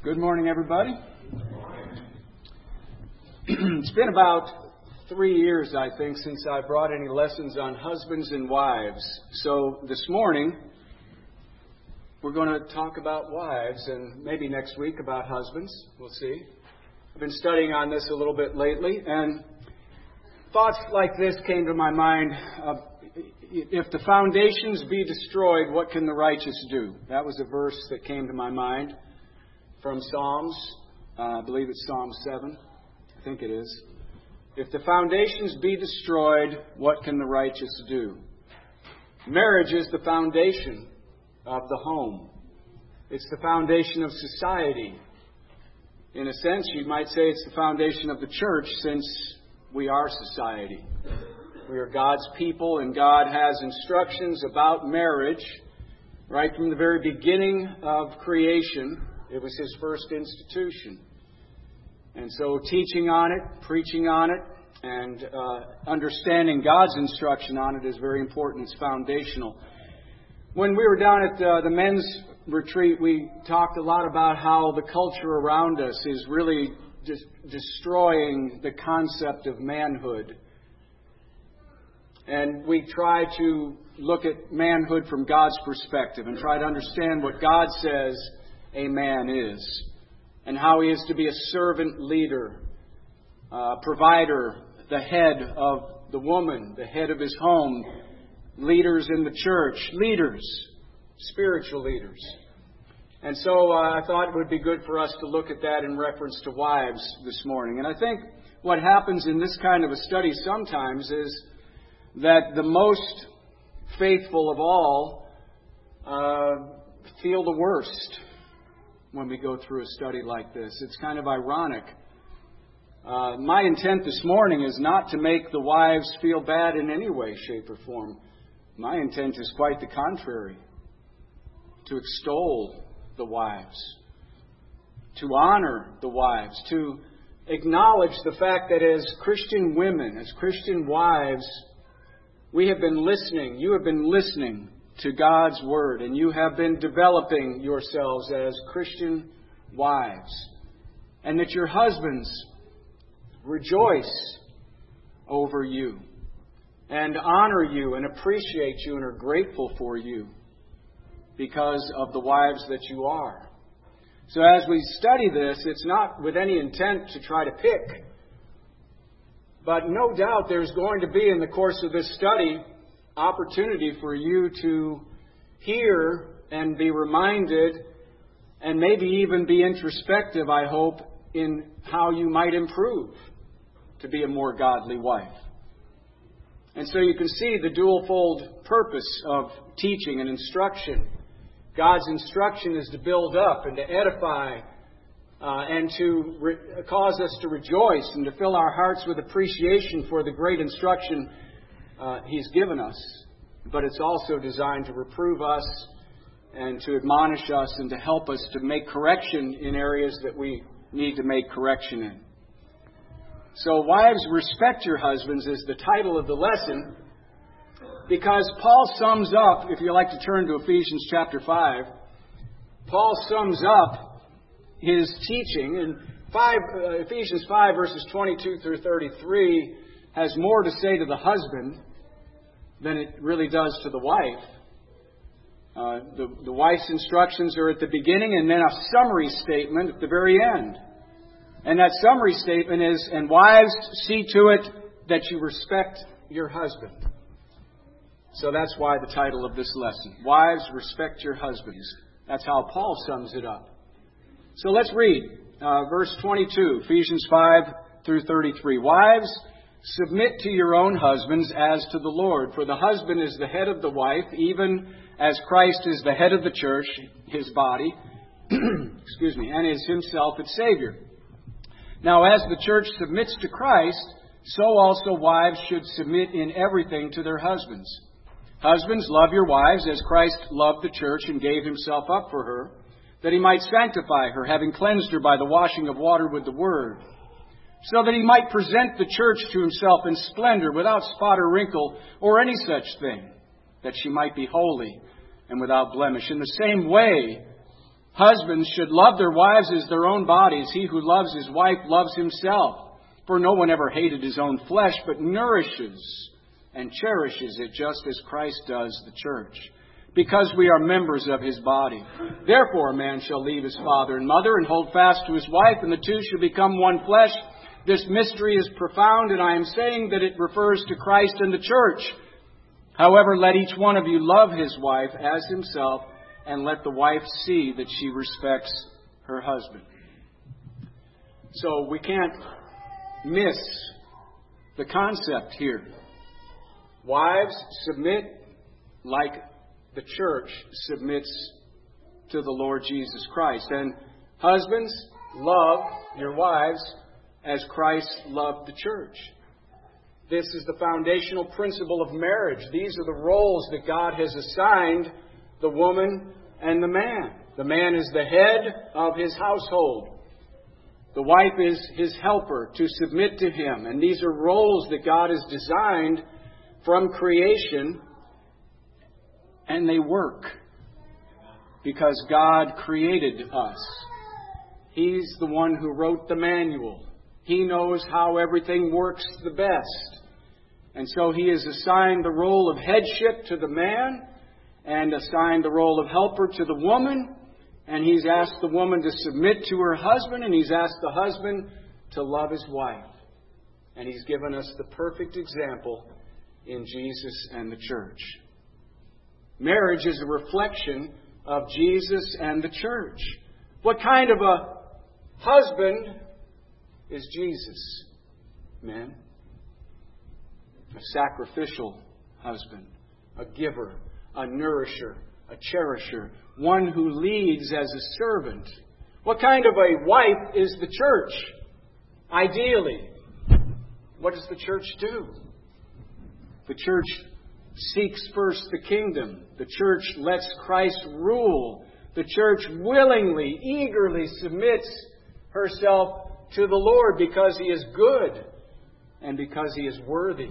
Good morning, everybody. It's been about 3 years, I think, since I brought any lessons on husbands and wives. So this morning, we're going to talk about wives, and maybe next week about husbands. We'll see. I've been studying on this a little bit lately, and thoughts like this came to my mind. If the foundations be destroyed, what can the righteous do? That was a verse that came to my mind from Psalms. I believe it's Psalm 7. I think it is. If the foundations be destroyed, what can the righteous do? Marriage is the foundation of the home. It's the foundation of society. In a sense, you might say it's the foundation of the church, since we are society. We are God's people, and God has instructions about marriage right from the very beginning of creation. It was His first institution. And so teaching on it, preaching on it, and understanding God's instruction on it is very important. It's foundational. When we were down at the men's retreat, we talked a lot about how the culture around us is really destroying the concept of manhood. And we try to look at manhood from God's perspective and try to understand what God says a man is, and how he is to be a servant leader, provider, the head of the woman, the head of his home, leaders in the church, leaders, spiritual leaders. And so I thought it would be good for us to look at that in reference to wives this morning. And I think what happens in this kind of a study sometimes is that the most faithful of all feel the worst when we go through a study like this. It's kind of ironic. My intent this morning is not to make the wives feel bad in any way, shape, or form. My intent is quite the contrary. To extol the wives. To honor the wives. To acknowledge the fact that as Christian women, as Christian wives, we have been listening. You have been listening to God's Word, and you have been developing yourselves as Christian wives. And that your husbands rejoice over you and honor you and appreciate you and are grateful for you because of the wives that you are. So as we study this, it's not with any intent to try to pick. But no doubt there's going to be, in the course of this study, opportunity for you to hear and be reminded, and maybe even be introspective, I hope, in how you might improve to be a more godly wife. And so you can see the dual-fold purpose of teaching and instruction. God's instruction is to build up and to edify and to cause us to rejoice and to fill our hearts with appreciation for the great instruction He's given us. But it's also designed to reprove us and to admonish us and to help us to make correction in areas that we need to make correction in. So, wives, respect your husbands is the title of the lesson, because Paul sums up, if you like to turn to Ephesians chapter 5, Paul sums up his teaching in Ephesians 5 verses 22 through 33 has more to say to the husband than it really does to the wife. The wife's instructions are at the beginning, and then a summary statement at the very end. And that summary statement is, and wives, see to it that you respect your husband. So that's why the title of this lesson. Wives, respect your husbands. That's how Paul sums it up. So let's read verse 22, Ephesians 5 through 33. Wives, submit to your own husbands as to the Lord. For the husband is the head of the wife, even as Christ is the head of the church, His body, and is Himself its Savior. Now as the church submits to Christ, so also wives should submit in everything to their husbands. Husbands, love your wives as Christ loved the church and gave Himself up for her, that He might sanctify her, having cleansed her by the washing of water with the Word, so that He might present the church to Himself in splendor, without spot or wrinkle or any such thing, that she might be holy and without blemish. In the same way, Husbands should love their wives as their own bodies. He who loves his wife loves himself. For no one ever hated his own flesh, but nourishes and cherishes it just as Christ does the church, because we are members of his body. Therefore a man shall leave his father and mother and hold fast to his wife, and the two shall become one flesh. This mystery is profound, and I am saying that it refers to Christ and the church. However, let each one of you love his wife as himself, and let the wife see that she respects her husband. So we can't miss the concept here. Wives, submit like the church submits to the Lord Jesus Christ. And husbands, love your wives as Christ loved the church. This is the foundational principle of marriage. These are the roles that God has assigned the woman and the man. The man is the head of his household. The wife is his helper to submit to him. And these are roles that God has designed from creation, and they work because God created us. He's the one who wrote the manual. He knows how everything works the best. And so he has assigned the role of headship to the man and assigned the role of helper to the woman. And he's asked the woman to submit to her husband, and he's asked the husband to love his wife. And he's given us the perfect example in Jesus and the church. Marriage is a reflection of Jesus and the church. What kind of a husband is Jesus, men? A sacrificial husband, a giver, a nourisher, a cherisher, one who leads as a servant. What kind of a wife is the church? Ideally, what does the church do? The church seeks first the kingdom. The church lets Christ rule. The church willingly, eagerly submits herself to the Lord because He is good and because He is worthy.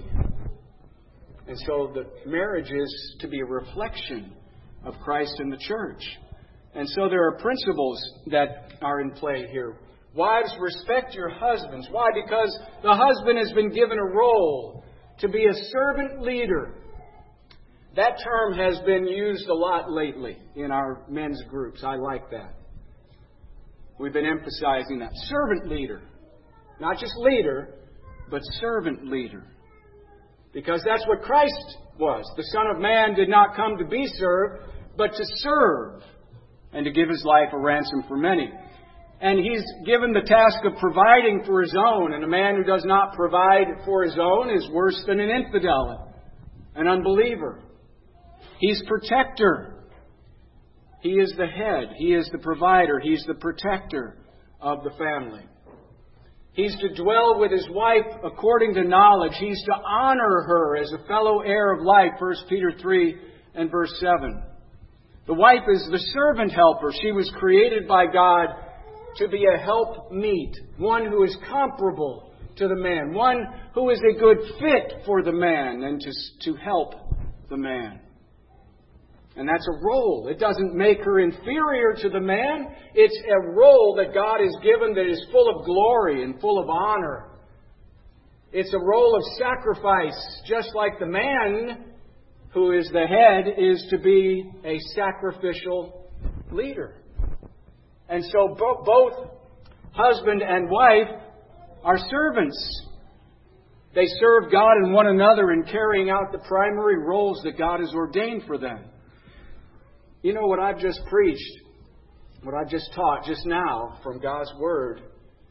And so the marriage is to be a reflection of Christ and the church. And so there are principles that are in play here. Wives, respect your husbands. Why? Because the husband has been given a role to be a servant leader. That term has been used a lot lately in our men's groups. I like that. We've been emphasizing that. Servant leader. Not just leader, but servant leader. Because that's what Christ was. The Son of Man did not come to be served, but to serve and to give His life a ransom for many. And He's given the task of providing for His own. And a man who does not provide for his own is worse than an infidel, an unbeliever. He's protector. He is the head. He is the provider. He's the protector of the family. He's to dwell with his wife according to knowledge. He's to honor her as a fellow heir of life, 1 Peter 3 and verse 7. The wife is the servant helper. She was created by God to be a helpmeet, one who is comparable to the man, one who is a good fit for the man and to help the man. And that's a role. It doesn't make her inferior to the man. It's a role that God has given that is full of glory and full of honor. It's a role of sacrifice, just like the man who is the head is to be a sacrificial leader. And so both husband and wife are servants. They serve God and one another in carrying out the primary roles that God has ordained for them. You know what I've just preached, what I've just taught just now from God's Word,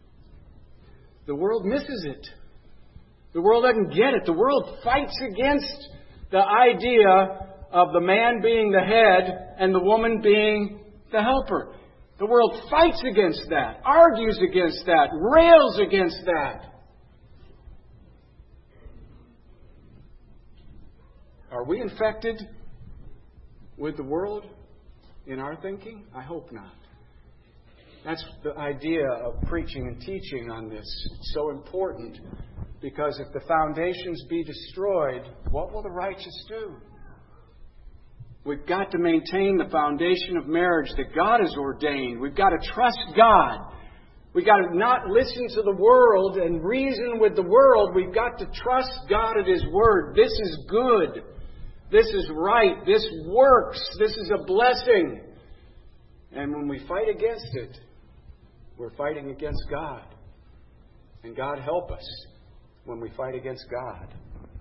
the world misses it. The world doesn't get it. The world fights against the idea of the man being the head and the woman being the helper. The world fights against that, argues against that, rails against that. Are we infected with the world in our thinking? I hope not. That's the idea of preaching and teaching on this. It's so important because if the foundations be destroyed, what will the righteous do? We've got to maintain the foundation of marriage that God has ordained. We've got to trust God. We've got to not listen to the world and reason with the world. We've got to trust God at His Word. This is good. This is right. This works. This is a blessing. And when we fight against it, we're fighting against God. And God help us when we fight against God.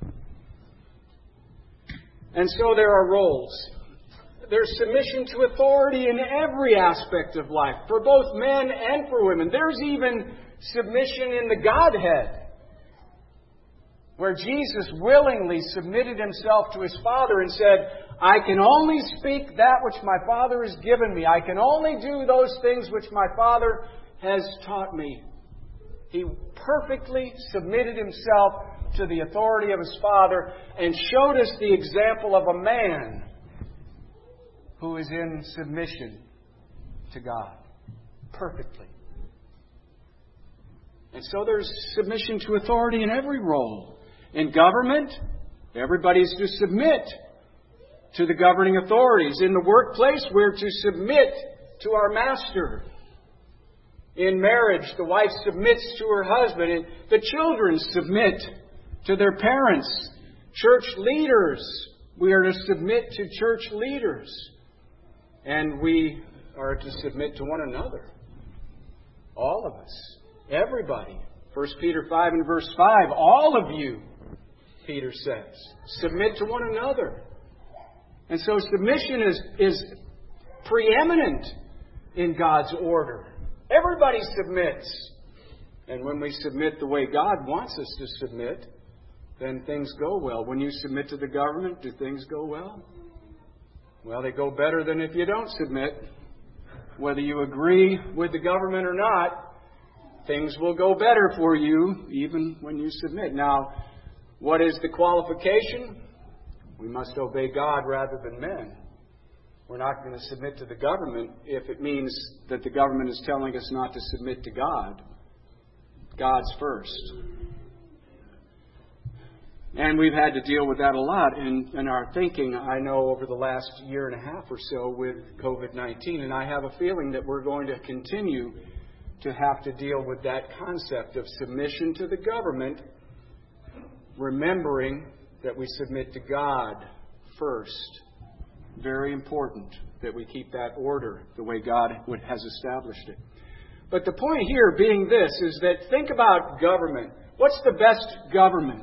And so there are roles. There's submission to authority in every aspect of life, for both men and for women. There's even submission in the Godhead, where Jesus willingly submitted Himself to His Father and said, I can only speak that which my Father has given me. I can only do those things which my Father has taught me. He perfectly submitted Himself to the authority of His Father and showed us the example of a man who is in submission to God perfectly. And so there's submission to authority in every role. In government, everybody's to submit to the governing authorities. In the workplace, we're to submit to our master. In marriage, the wife submits to her husband. And the children submit to their parents. Church leaders, we are to submit to church leaders. And we are to submit to one another. All of us. Everybody. 1 Peter 5 and verse 5. All of you, Peter says, submit to one another. And so submission is preeminent in God's order. Everybody submits. And when we submit the way God wants us to submit, then things go well. When you submit to the government, do things go well? Well, they go better than if you don't submit. Whether you agree with the government or not, things will go better for you even when you submit. Now, what is the qualification? We must obey God rather than men. We're not going to submit to the government if it means that the government is telling us not to submit to God. God's first. And we've had to deal with that a lot in our thinking, I know, over the last year and a half or so with COVID-19. And I have a feeling that we're going to continue to have to deal with that concept of submission to the government, remembering that we submit to God first. Very important that we keep that order the way God has established it. But the point here being this is that think about government. What's the best government?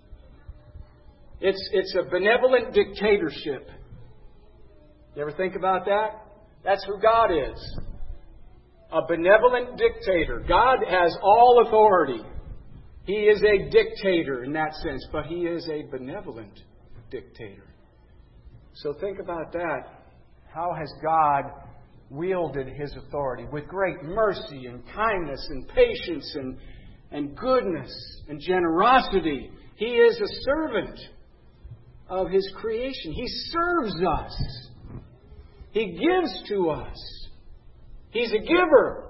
It's a benevolent dictatorship. You ever think about that? That's who God is. A benevolent dictator. God has all authority. He is a dictator in that sense, but He is a benevolent dictator. So think about that. How has God wielded His authority? With great mercy and kindness and patience and goodness and generosity. He is a servant of His creation. He serves us. He gives to us. He's a giver.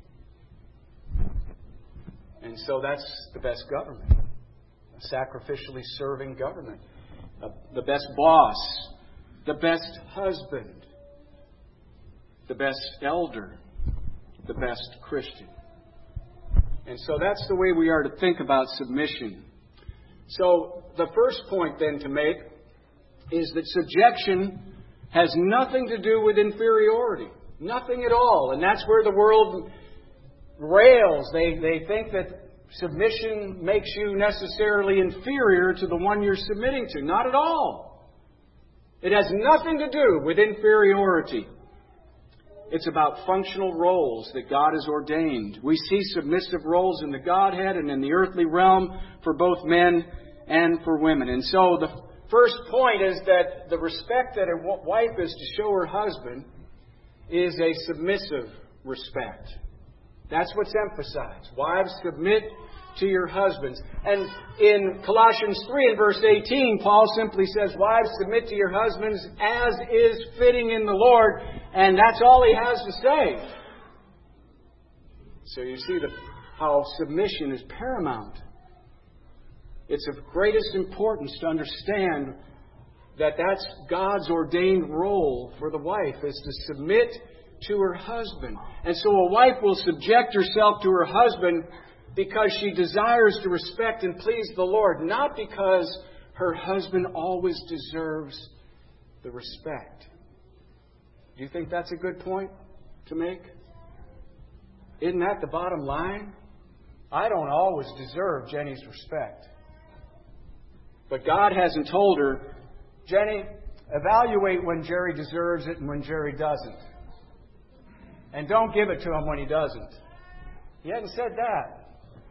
And so that's the best government. A sacrificially serving government. The best boss. The best husband. The best elder. The best Christian. And so that's the way we are to think about submission. So the first point then to make is that subjection has nothing to do with inferiority. Nothing at all. And that's where the world rails. They think that submission makes you necessarily inferior to the one you're submitting to. Not at all. It has nothing to do with inferiority. It's about functional roles that God has ordained. We see submissive roles in the Godhead and in the earthly realm for both men and for women. And so the first point is that the respect that a wife is to show her husband is a submissive respect. That's what's emphasized. Wives, submit to your husbands. And in Colossians 3 and verse 18, Paul simply says, wives, submit to your husbands as is fitting in the Lord. And that's all he has to say. So you see how submission is paramount. It's of greatest importance to understand that's God's ordained role for the wife, is to submit to her husband. And so a wife will subject herself to her husband because she desires to respect and please the Lord, not because her husband always deserves the respect. Do you think that's a good point to make? Isn't that the bottom line? I don't always deserve Jenny's respect. But God hasn't told her, Jenny, evaluate when Jerry deserves it and when Jerry doesn't. And don't give it to him when he doesn't. He hasn't said that.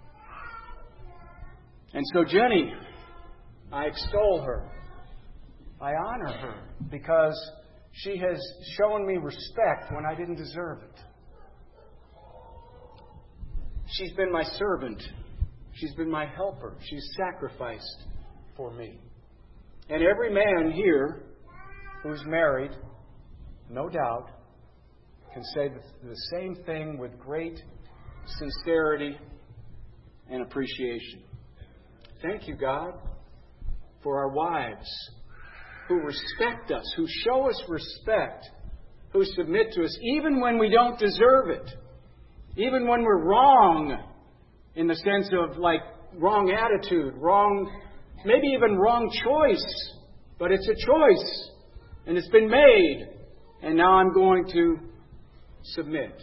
And so Jenny, I extol her. I honor her because she has shown me respect when I didn't deserve it. She's been my servant. She's been my helper. She's sacrificed for me. And every man here who's married, no doubt, can say the same thing with great sincerity and appreciation. Thank you, God, for our wives who respect us, who show us respect, who submit to us, even when we don't deserve it, even when we're wrong, in the sense of like wrong attitude, maybe even wrong choice, but it's a choice, and it's been made, and now I'm going to submit.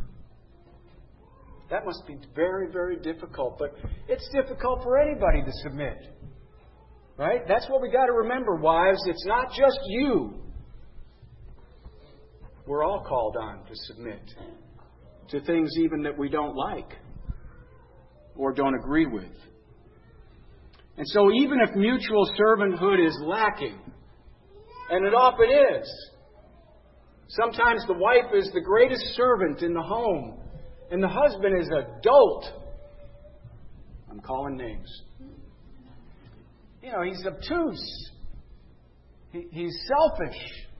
That must be very, very difficult, but it's difficult for anybody to submit. Right? That's what we got to remember, wives. It's not just you. We're all called on to submit to things even that we don't like or don't agree with. And so even if mutual servanthood is lacking, and it often is, sometimes the wife is the greatest servant in the home, and the husband is a dolt. I'm calling names. You know, he's obtuse. He's selfish.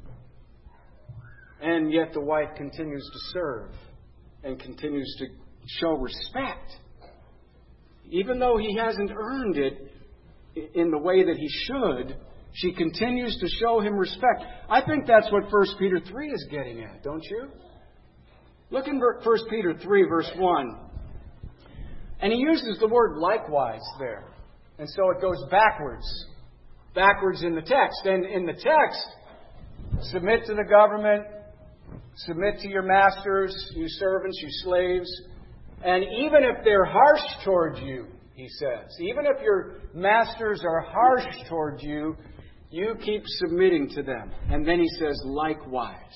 And yet the wife continues to serve and continues to show respect. Even though he hasn't earned it in the way that he should, she continues to show him respect. I think that's what 1 Peter 3 is getting at, don't you? Look in 1 Peter 3, verse 1. And he uses the word likewise there. And so it goes backwards in the text. And in the text, submit to the government, submit to your masters, you servants, you slaves. And even if they're harsh towards you, he says, even if your masters are harsh towards you, you keep submitting to them. And then he says, likewise.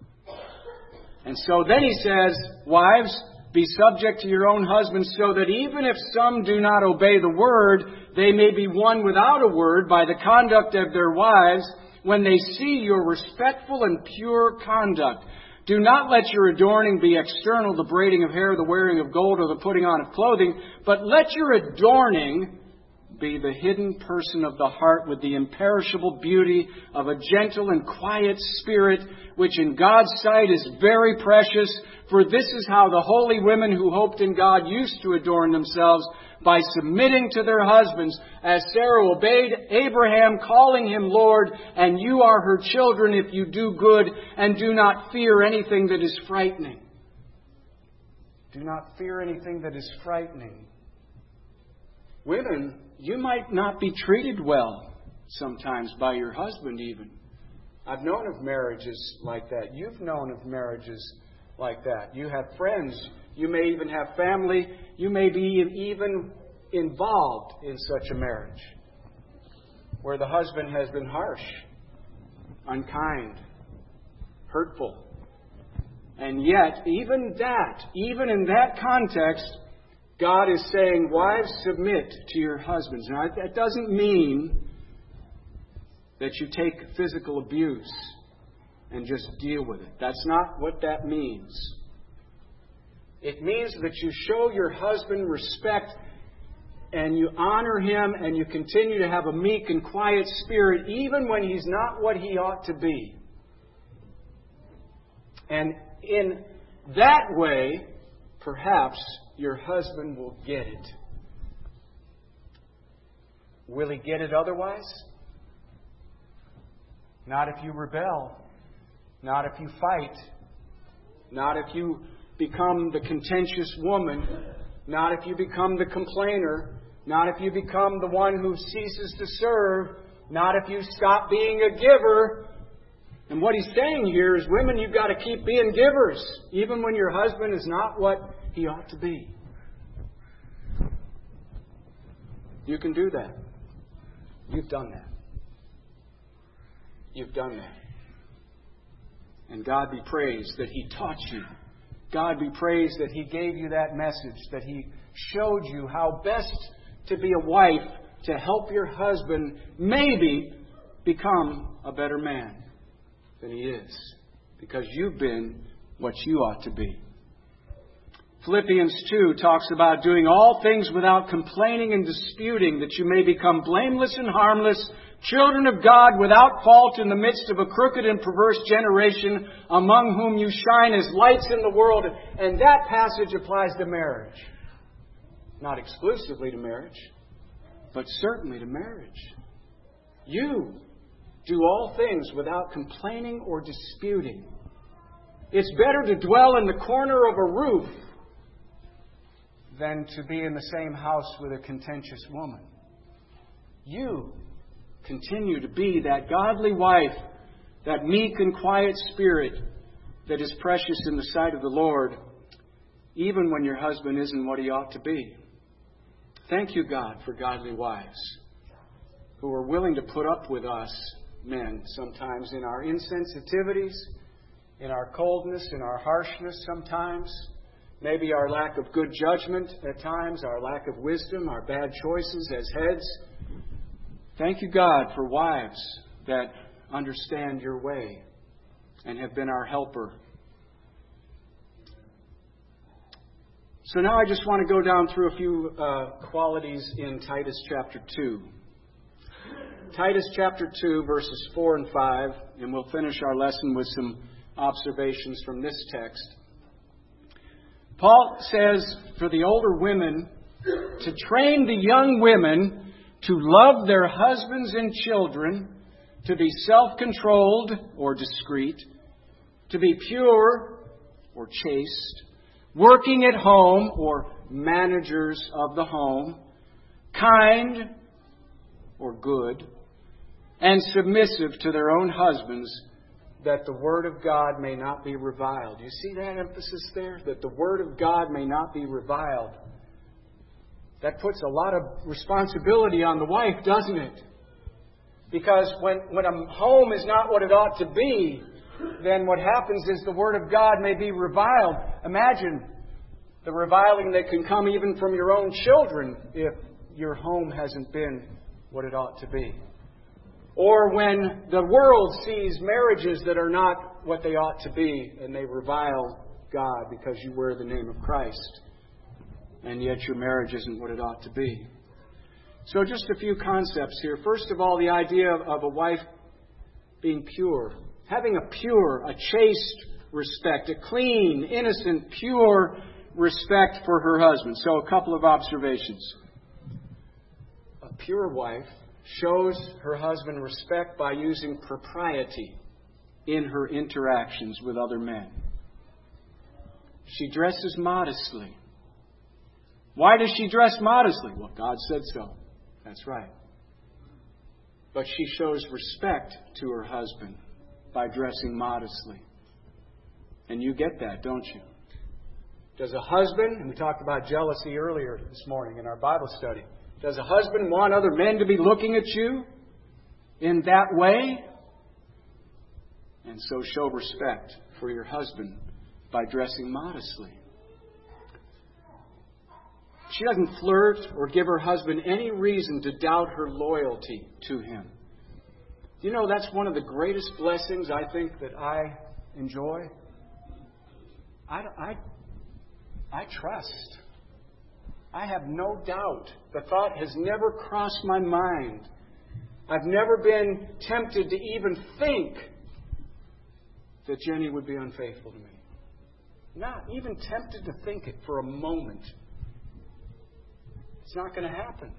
And so then he says, wives, be subject to your own husbands, so that even if some do not obey the word, they may be won without a word by the conduct of their wives when they see your respectful and pure conduct. Do not let your adorning be external, the braiding of hair, the wearing of gold, or the putting on of clothing, but let your adorning be the hidden person of the heart with the imperishable beauty of a gentle and quiet spirit, which in God's sight is very precious. For this is how the holy women who hoped in God used to adorn themselves, by submitting to their husbands, as Sarah obeyed Abraham, calling him Lord, and you are her children if you do good and do not fear anything that is frightening. Do not fear anything that is frightening. Women, you might not be treated well sometimes by your husband even. I've known of marriages like that. You've known of marriages like that. You have friends. You may even have family. You may be even involved in such a marriage where the husband has been harsh, unkind, hurtful. And yet, even in that context, God is saying, wives, submit to your husbands. Now, that doesn't mean that you take physical abuse and just deal with it. That's not what that means. It means that you show your husband respect and you honor him and you continue to have a meek and quiet spirit even when he's not what he ought to be. And in that way, perhaps your husband will get it. Will he get it otherwise? Not if you rebel. Not if you fight. Not if you become the contentious woman. Not if you become the complainer. Not if you become the one who ceases to serve. Not if you stop being a giver. And what he's saying here is, women, you've got to keep being givers, even when your husband is not what he ought to be. You can do that. You've done that. You've done that. And God be praised that He taught you. God be praised that He gave you that message, that He showed you how best to be a wife to help your husband maybe become a better man than he is, because you've been what you ought to be. Philippians 2 talks about doing all things without complaining and disputing, that you may become blameless and harmless, children of God without fault in the midst of a crooked and perverse generation, among whom you shine as lights in the world. And that passage applies to marriage. Not exclusively to marriage, but certainly to marriage. You do all things without complaining or disputing. It's better to dwell in the corner of a roof than to be in the same house with a contentious woman. You continue to be that godly wife, that meek and quiet spirit that is precious in the sight of the Lord, even when your husband isn't what he ought to be. Thank you, God, for godly wives who are willing to put up with us men sometimes in our insensitivities, in our coldness, in our harshness sometimes, maybe our lack of good judgment at times, our lack of wisdom, our bad choices as heads. Thank you, God, for wives that understand your way and have been our helper. So now I just want to go down through a few qualities in Titus chapter 2. Titus chapter 2, verses 4 and 5, and we'll finish our lesson with some observations from this text. Paul says for the older women to train the young women to love their husbands and children, to be self-controlled or discreet, to be pure or chaste, working at home or managers of the home, kind or good, and submissive to their own husbands, that the Word of God may not be reviled. You see that emphasis there? That the Word of God may not be reviled. That puts a lot of responsibility on the wife, doesn't it? Because when a home is not what it ought to be, then what happens is the Word of God may be reviled. Imagine the reviling that can come even from your own children if your home hasn't been what it ought to be. Or when the world sees marriages that are not what they ought to be, and they revile God because you wear the name of Christ, and yet your marriage isn't what it ought to be. So just a few concepts here. First of all, the idea of a wife being pure. Having a pure, a chaste respect, a clean, innocent, pure respect for her husband. So a couple of observations. A pure wife shows her husband respect by using propriety in her interactions with other men. She dresses modestly. Why does she dress modestly? Well, God said so. That's right. But she shows respect to her husband by dressing modestly. And you get that, don't you? Does a husband, and we talked about jealousy earlier this morning in our Bible study, does a husband want other men to be looking at you in that way? And so show respect for your husband by dressing modestly. She doesn't flirt or give her husband any reason to doubt her loyalty to him. You know, that's one of the greatest blessings I think that I enjoy. I trust. I have no doubt. The thought has never crossed my mind. I've never been tempted to even think that Jenny would be unfaithful to me. Not even tempted to think it for a moment. It's not going to happen.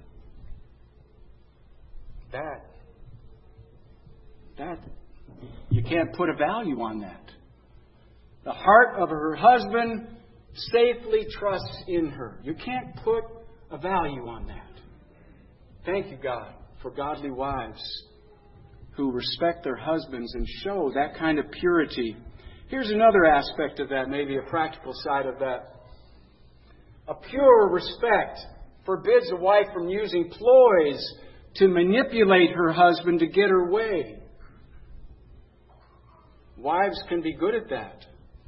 You can't put a value on that. The heart of her husband safely trusts in her. You can't put a value on that. Thank you, God, for godly wives who respect their husbands and show that kind of purity. Here's another aspect of that, maybe a practical side of that. A pure respect forbids a wife from using ploys to manipulate her husband to get her way. Wives can be good at that.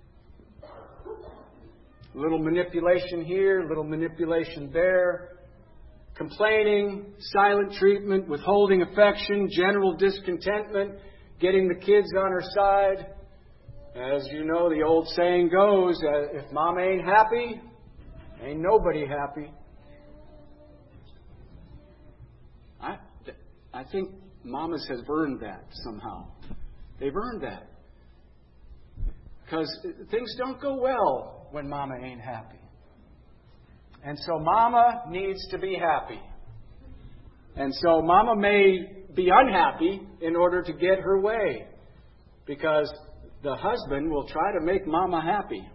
A little manipulation here, a little manipulation there. Complaining, silent treatment, withholding affection, general discontentment, getting the kids on her side. As you know, the old saying goes, if Mama ain't happy, ain't nobody happy. I think mamas have earned that somehow. They've earned that. Because things don't go well when Mama ain't happy. And so Mama needs to be happy. And so Mama may be unhappy in order to get her way. Because the husband will try to make Mama happy.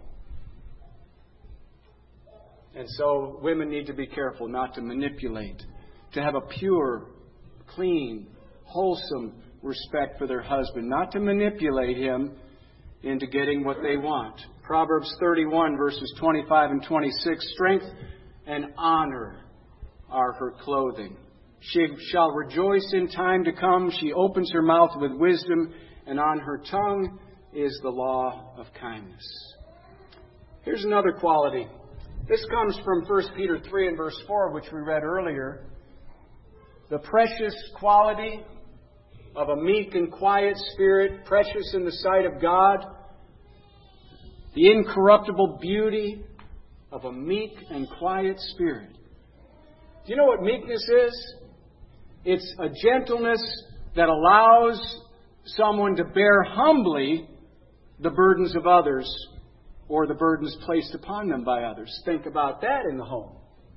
And so women need to be careful not to manipulate. To have a pure, clean, wholesome respect for their husband. Not to manipulate him into getting what they want. Proverbs 31 verses 25 and 26. Strength and honor are her clothing. She shall rejoice in time to come. She opens her mouth with wisdom, and on her tongue is the law of kindness. Here's another quality. This comes from 1 Peter 3 and verse 4, which we read earlier. The precious quality of a meek and quiet spirit, precious in the sight of God. The incorruptible beauty of a meek and quiet spirit. Do you know what meekness is? It's a gentleness that allows someone to bear humbly the burdens of others or the burdens placed upon them by others. Think about that in the home.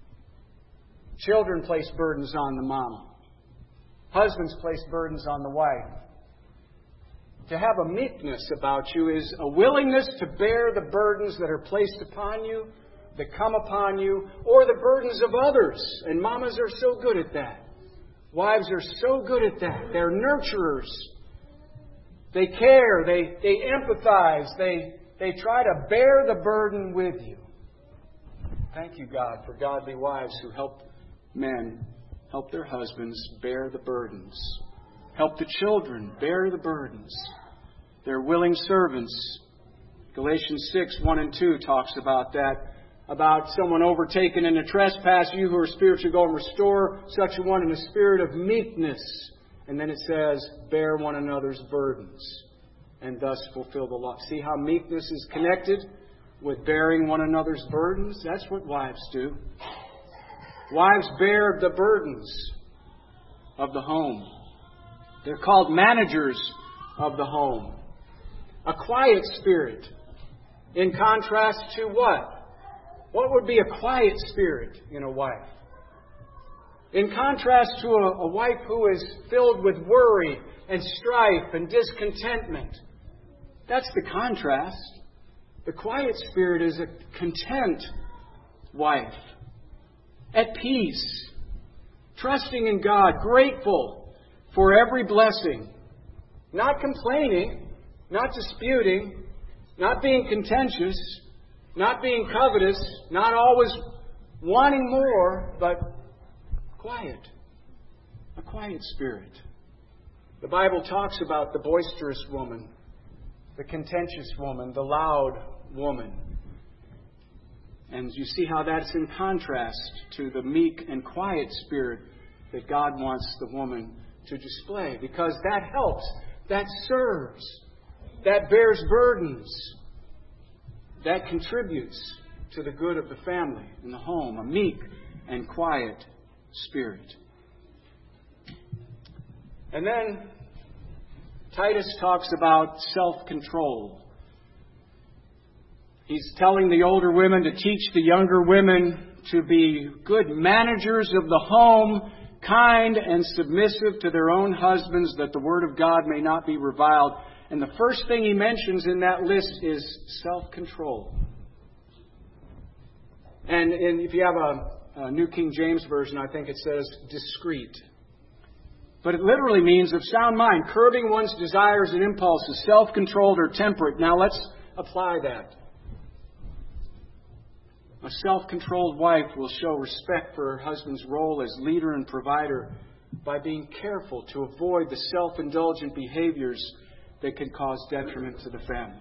Children place burdens on the mama. Husbands place burdens on the wife. To have a meekness about you is a willingness to bear the burdens that are placed upon you, that come upon you, or the burdens of others. And mamas are so good at that. Wives are so good at that. They're nurturers. They care. They empathize. They try to bear the burden with you. Thank you, God, for godly wives who help men, help their husbands bear the burdens. Help the children bear the burdens. They're willing servants. Galatians 6, 1 and 2 talks about that. About someone overtaken in a trespass. You who are spiritually go and restore such a one in a spirit of meekness. And then it says, bear one another's burdens and thus fulfill the law. See how meekness is connected with bearing one another's burdens? That's what wives do. Wives bear the burdens of the home. They're called managers of the home. A quiet spirit. In contrast to what? What would be a quiet spirit in a wife? In contrast to a wife who is filled with worry and strife and discontentment. That's the contrast. The quiet spirit is a content wife. At peace. Trusting in God. Grateful for every blessing. Not complaining. Not disputing. Not being contentious. Not being covetous, not always wanting more, but quiet. A quiet spirit. The Bible talks about the boisterous woman, the contentious woman, the loud woman. And you see how that's in contrast to the meek and quiet spirit that God wants the woman to display. Because that helps, that serves, that bears burdens. That contributes to the good of the family and the home, a meek and quiet spirit. And then Titus talks about self-control. He's telling the older women to teach the younger women to be good managers of the home, kind and submissive to their own husbands, that the word of God may not be reviled. And the first thing he mentions in that list is self-control. And if you have a New King James Version, I think it says discreet. But it literally means of sound mind, curbing one's desires and impulses, self-controlled or temperate. Now let's apply that. A self-controlled wife will show respect for her husband's role as leader and provider by being careful to avoid the self-indulgent behaviors that can cause detriment to the family.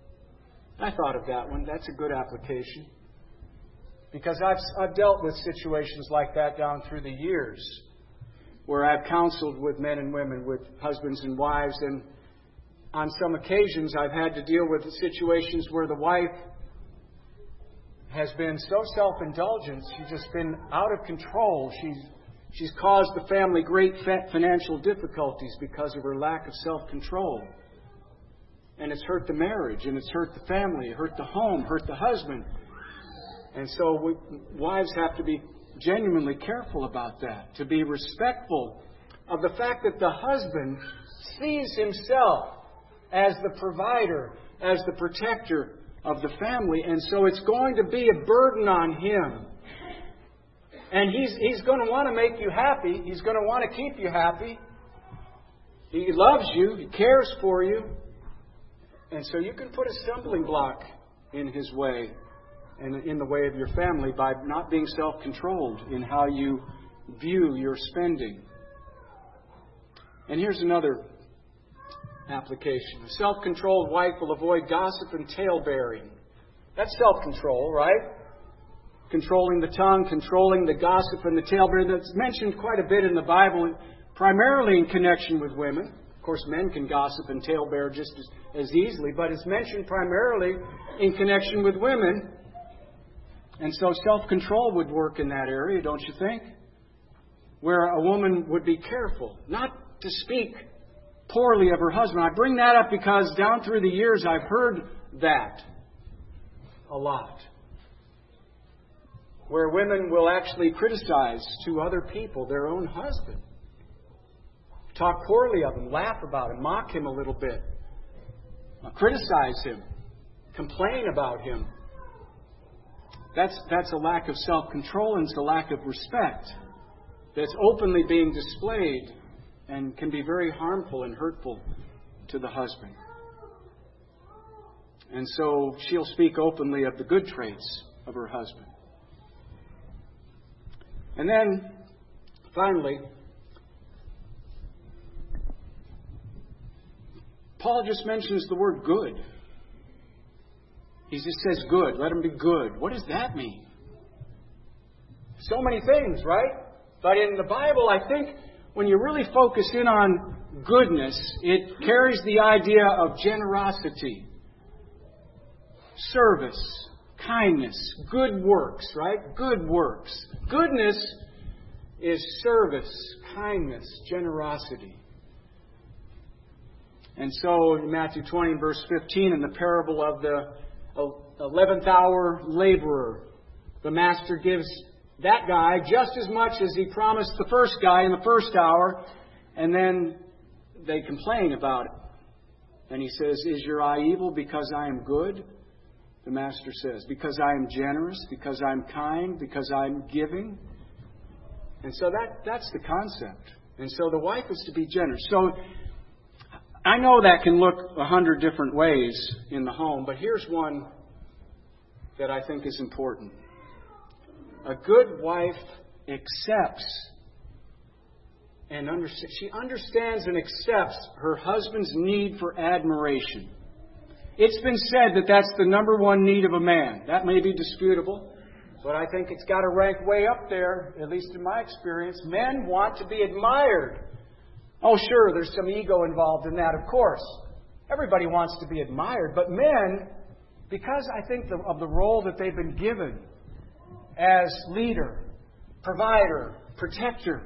I thought of that one. That's a good application. Because I've dealt with situations like that down through the years where I've counseled with men and women, with husbands and wives, and on some occasions I've had to deal with situations where the wife has been so self-indulgent, she's just been out of control. She's caused the family great financial difficulties because of her lack of self-control. And it's hurt the marriage, and it's hurt the family, hurt the home, hurt the husband. And so wives have to be genuinely careful about that, to be respectful of the fact that the husband sees himself as the provider, as the protector of the family, and so it's going to be a burden on him. And he's going to want to make you happy. He's going to want to keep you happy. He loves you. He cares for you. And so you can put a stumbling block in his way and in the way of your family by not being self-controlled in how you view your spending. And here's another application. A self-controlled wife will avoid gossip and tale-bearing. That's self-control, right? Controlling the tongue, controlling the gossip and the tale-bearing. That's mentioned quite a bit in the Bible, primarily in connection with women. Of course, men can gossip and tale-bear just as easily, but it's mentioned primarily in connection with women. And so self-control would work in that area, don't you think? Where a woman would be careful not to speak poorly of her husband. I bring that up because down through the years I've heard that a lot. Where women will actually criticize to other people their own husband. Talk poorly of him, laugh about him, mock him a little bit. Criticize him. Complain about him. That's a lack of self-control, and it's a lack of respect that's openly being displayed and can be very harmful and hurtful to the husband. And so she'll speak openly of the good traits of her husband. And then, finally, Paul just mentions the word good. He just says good. Let him be good. What does that mean? So many things, right? But in the Bible, I think when you really focus in on goodness, it carries the idea of generosity, service, kindness, good works, right? Good works. Goodness is service, kindness, generosity. And so in Matthew 20, verse 15, in the parable of the 11th hour laborer, the master gives that guy just as much as he promised the first guy in the first hour, and then they complain about it. And he says, "Is your eye evil because I am good?" The master says, "Because I am generous, because I'm kind, because I'm giving." And so that's the concept. And so the wife is to be generous. So I know that can look 100 different ways in the home, but here's one that I think is important. A good wife accepts and she understands and accepts her husband's need for admiration. It's been said that that's the number one need of a man. That may be disputable, but I think it's got to rank way up there, at least in my experience. Men want to be admired. Oh, sure, there's some ego involved in that, of course. Everybody wants to be admired. But men, because I think of the role that they've been given as leader, provider, protector,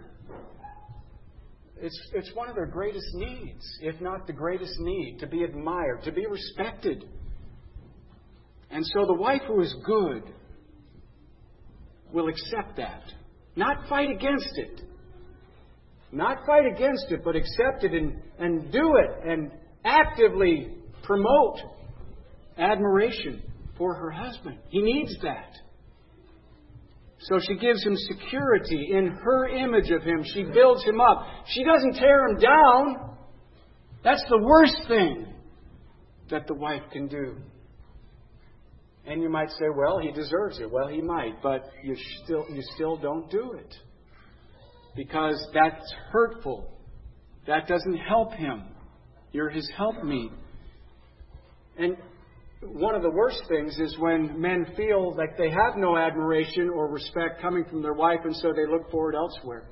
it's one of their greatest needs, if not the greatest need, to be admired, to be respected. And so the wife who is good will accept that, not fight against it, Not fight against it, but accept it and do it and actively promote admiration for her husband. He needs that. So she gives him security in her image of him. She builds him up. She doesn't tear him down. That's the worst thing that the wife can do. And you might say, well, he deserves it. Well, he might, but you still don't do it. Because that's hurtful. That doesn't help him. You're his helpmeet. And one of the worst things is when men feel like they have no admiration or respect coming from their wife, and so they look for it elsewhere.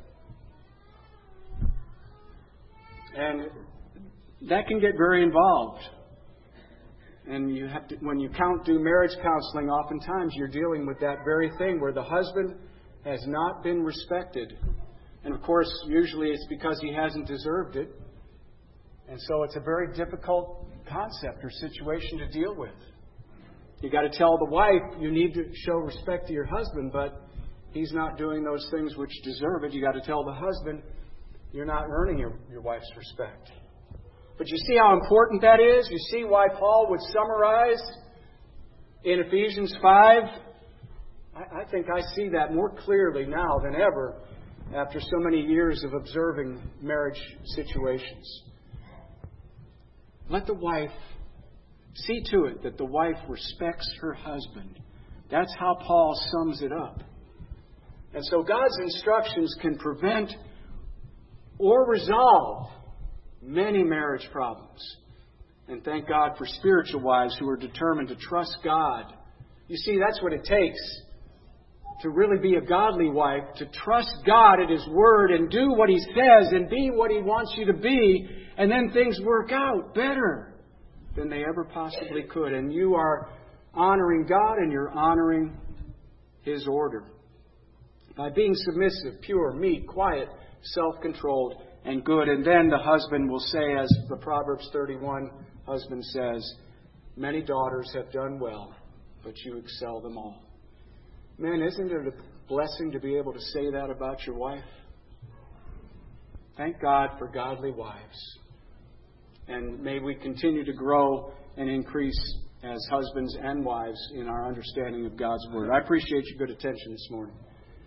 And that can get very involved. And you have to, when you do marriage counseling, oftentimes you're dealing with that very thing where the husband has not been respected. And of course, usually it's because he hasn't deserved it. And so it's a very difficult concept or situation to deal with. You got to tell the wife you need to show respect to your husband, but he's not doing those things which deserve it. You got to tell the husband you're not earning your wife's respect. But you see how important that is? You see why Paul would summarize in Ephesians 5? I think I see that more clearly now than ever after so many years of observing marriage situations. Let the wife see to it that the wife respects her husband. That's how Paul sums it up. And so God's instructions can prevent or resolve many marriage problems. And thank God for spiritual wives who are determined to trust God. You see, that's what it takes to really be a godly wife, to trust God at His Word and do what He says and be what He wants you to be, and then things work out better than they ever possibly could. And you are honoring God and you're honoring His order. By being submissive, pure, meek, quiet, self-controlled, and good. And then the husband will say, as the Proverbs 31 husband says, many daughters have done well, but you excel them all. Man, isn't it a blessing to be able to say that about your wife? Thank God for godly wives. And may we continue to grow and increase as husbands and wives in our understanding of God's Word. I appreciate your good attention this morning.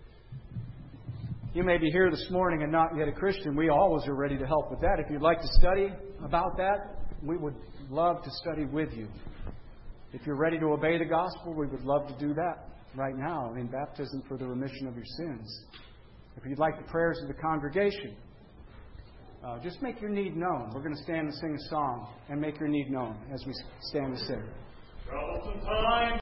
You may be here this morning and not yet a Christian. We always are ready to help with that. If you'd like to study about that, we would love to study with you. If you're ready to obey the gospel, we would love to do that right now in baptism for the remission of your sins. If you'd like the prayers of the congregation, just make your need known. We're going to stand and sing a song and make your need known as we stand and sing. Troublesome times.